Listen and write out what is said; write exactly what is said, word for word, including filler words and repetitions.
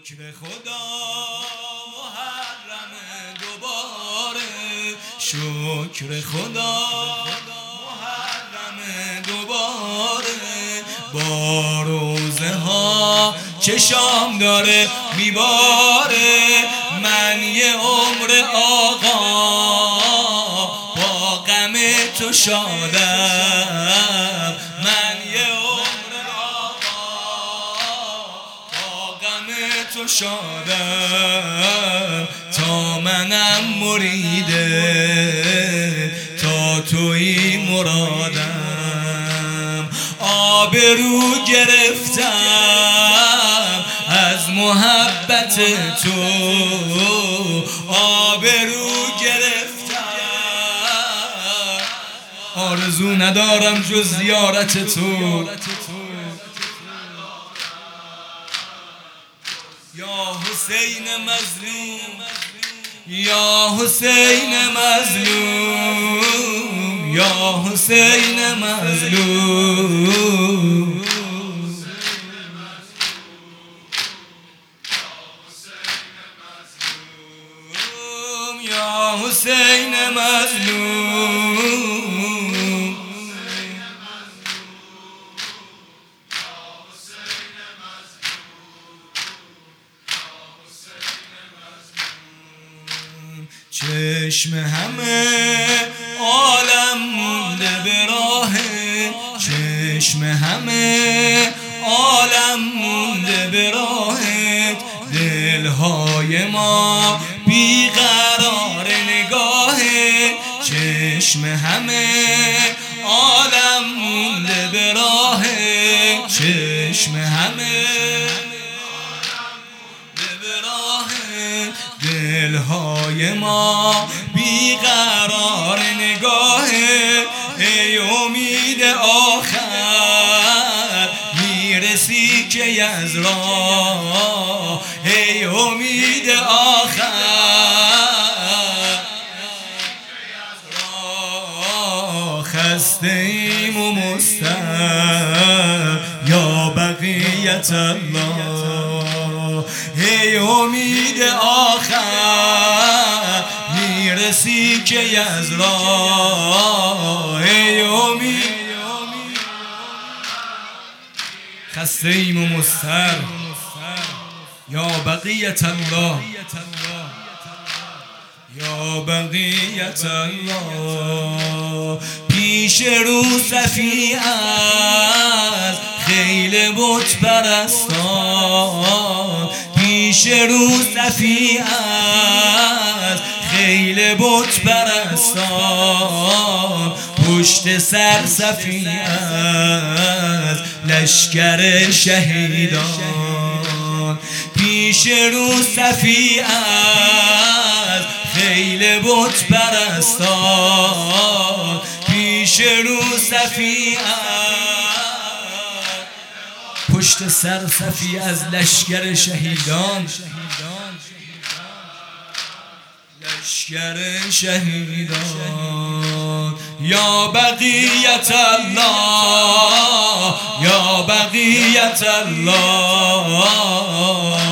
شکر خدا محرم دوباره، شکر خدا محرم دوباره، با روزه ها چشام داره میباره، من یه عمر آقا با غم تو شادم، من یه عمر آقا با غم تو شادم، تا منم مریده تا توی مرادم، آبرو گرفتم از محبت تو، آبرو گرفتم، آرزو ندارم جز زیارت تو. یا حسین مظلوم، یا حسین مظلوم، یا حسین مظلوم، یا حسین مظلوم، چشم همه عالم مونده به راه، چشم همه عالم مونده به راهت، دلهای ما بیقرار نگاهت، چشم همه عالم مونده به راهت، چشم همه دلهای ما بیقرار نگاهه، ای امید آخر میرسی که یزرا، ای امید آخر خسته ایم و مضطر یا بقیت الله، ای امید آخر میرسی که یزرا، ای امید خسته ایم و مضطر یا بقیت الله، یا بقیت الله، پیش رو صفی از خیل بت پرستان، پیش رو صفی از خیل بت پرستان، پشت سر صفی از لشکر شهیدان، پیش رو صفی از خیل بت پرستان، پیش رو صفی پشت سر صفی از لشکر شهیدان، لشکر شهیدان، یا بقیت الله، یا بقیت الله.